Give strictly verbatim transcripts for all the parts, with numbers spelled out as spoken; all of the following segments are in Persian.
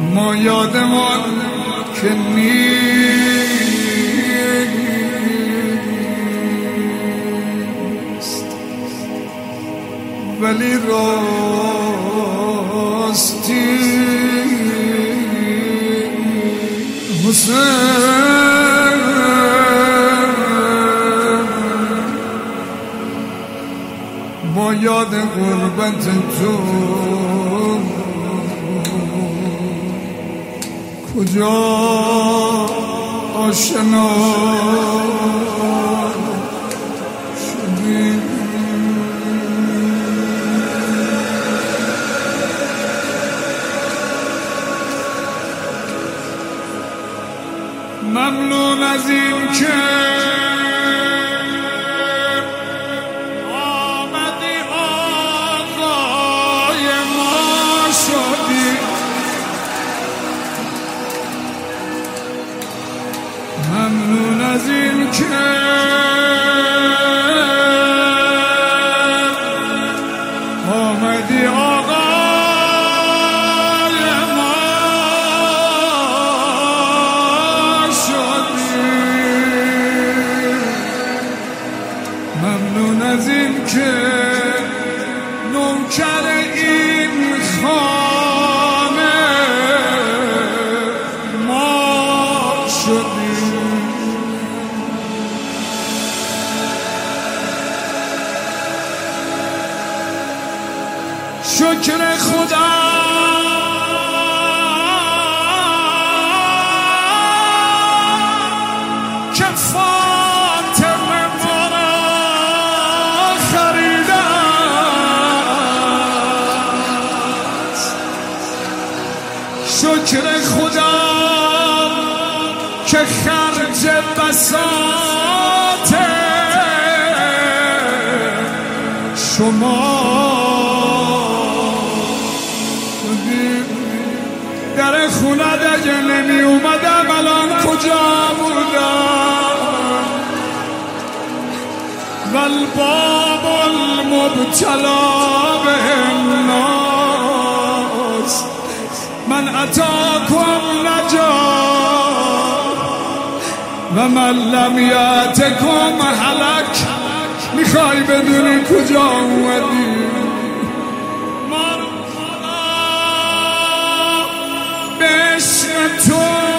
ما یادمان که نیست، ولی راستی حسین با یاد غربت تو کجا آشنا شدیم. ممنون از این که آمدی آقای ما شدی. ممنون از این که آمدی آقای ما شدی. ممنون از این که نوکر این خانه ما شدی. شکر خدا که فاطمه ما را خریده است. شکر خدا که خرج بساط شما در خونه دیگه نمی اومدم الان کجا بودم. والباب المبتلا به الناس من اتاکم نجا و من لم یأتکم هلک. میخوای بدونی کجا اومدی؟ تو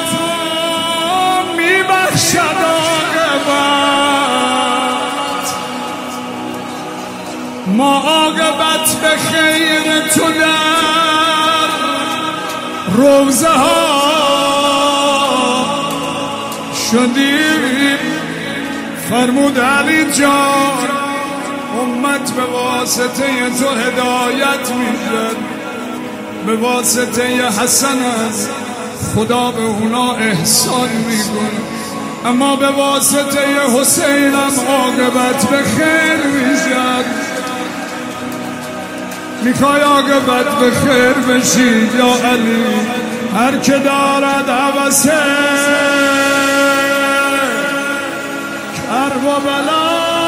میبخشد عاقبت. ما عاقبت به خیر تو در روزه ها شدیم. فرمود علی جان امت به واسطه تو هدایت میشد، به واسطه حسن است خدا به اونا احسان میکنه، اما به واسطه حسینم عاقبت به خیر میشد. میخوای عاقبت به خیر بشی یا علی؟ هر که دارد هوس کرب و بلا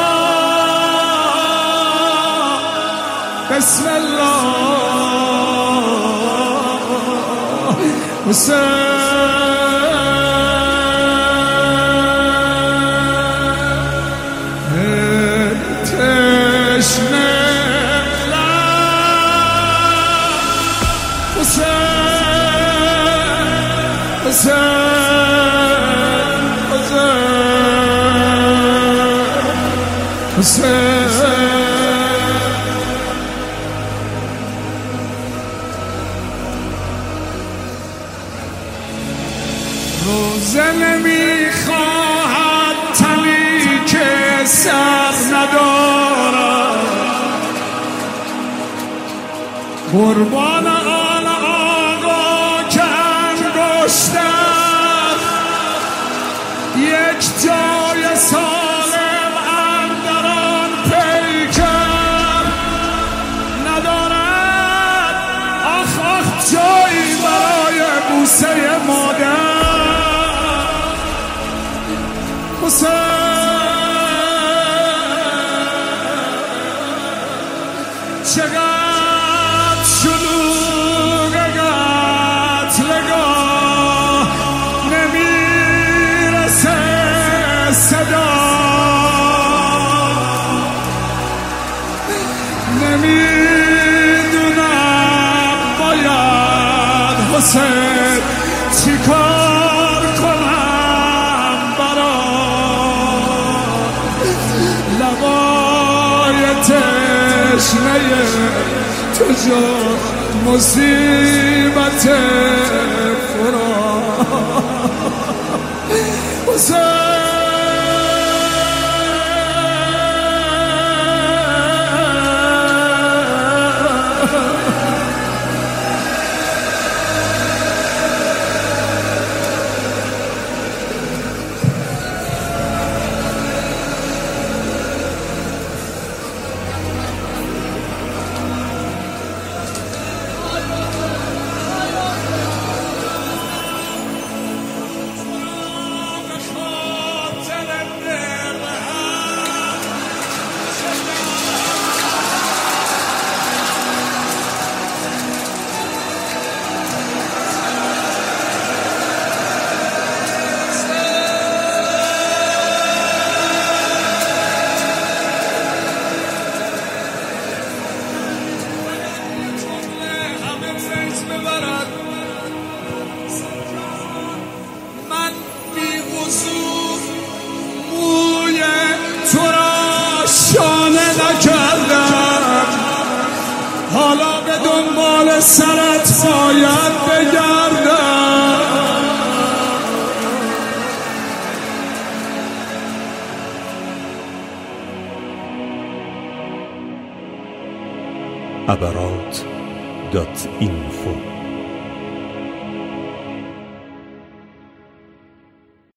بسم الله حسین تشنه روزه نمیخواهد تنی که سر ندارد، قربان آن آقا که انگشتر یک جای سالم اندر آن پیکر ندارد. آخ آخ جایی برای بوسه مادر. چقدر شلوغ قتل واسه چی کار کنم برات لبای تشنه تو جا مصیبت فرات من بی وضوح موی تو را شانه نکردم حالا به دنبال سرت باید بگردم عبرات دات اینفو